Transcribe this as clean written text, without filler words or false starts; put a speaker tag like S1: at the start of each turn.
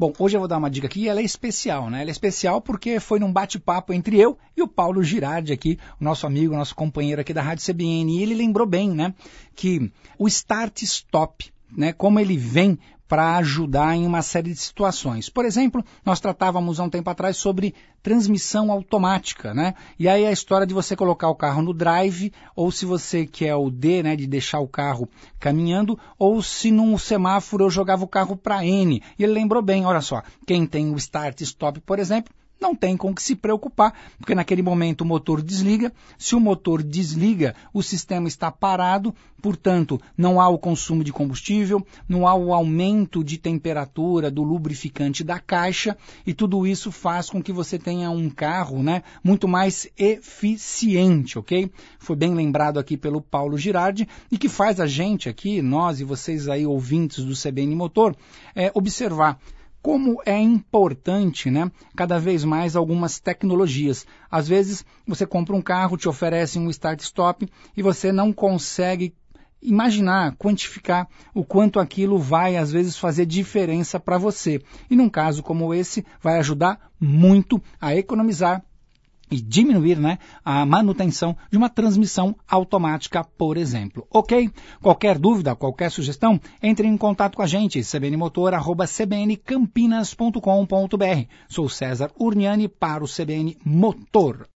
S1: Bom, hoje eu vou dar uma dica aqui e ela é especial, né? Ela é especial porque foi num bate-papo entre eu e o Paulo Girardi aqui, o nosso amigo, nosso companheiro aqui da Rádio CBN. E ele lembrou bem, né, que o Start-Stop, né, como ele vem para ajudar em uma série de situações. Por exemplo, nós tratávamos há um tempo atrás sobre transmissão automática, né? E aí a história de você colocar o carro no drive, ou se você quer o D, né, de deixar o carro caminhando, ou se num semáforo eu jogava o carro para N. E ele lembrou bem, olha só, quem tem o Start-Stop, por exemplo, não tem com que se preocupar, porque naquele momento o motor desliga. Se o motor desliga, o sistema está parado, portanto, não há o consumo de combustível, não há o aumento de temperatura do lubrificante da caixa, e tudo isso faz com que você tenha um carro, né, muito mais eficiente, ok? Foi bem lembrado aqui pelo Paulo Girardi, e que faz a gente aqui, nós e vocês aí ouvintes do CBN Motor, observar como é importante, né, cada vez mais algumas tecnologias. Às vezes você compra um carro, te oferecem um start-stop e você não consegue imaginar, quantificar o quanto aquilo vai às vezes fazer diferença para você. E num caso como esse vai ajudar muito a economizar e diminuir, né, a manutenção de uma transmissão automática, por exemplo. Ok? Qualquer dúvida, qualquer sugestão, entre em contato com a gente, cbnmotor@cbncampinas.com.br. Sou César Urniani para o CBN Motor.